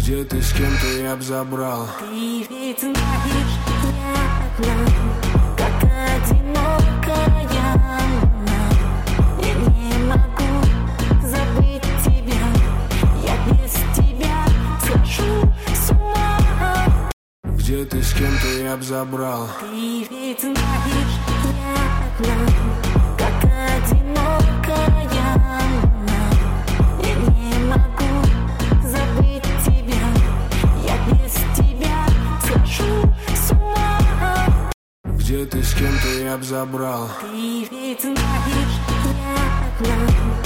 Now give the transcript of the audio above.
Где ты, с кем ты, я б забрал. Ты ведь знаешь, я одна, как одинокая луна. Я не могу забыть тебя, я без тебя схожу с ума. Где ты, с кем ты, я б забрал. Ты ведь знаешь, я одна, как одинокая луна. Я не могу забыть тебя, я без тебя схожу с ума. Где ты, с кем ты, я б забрал. Ты ведь знаешь, я одна.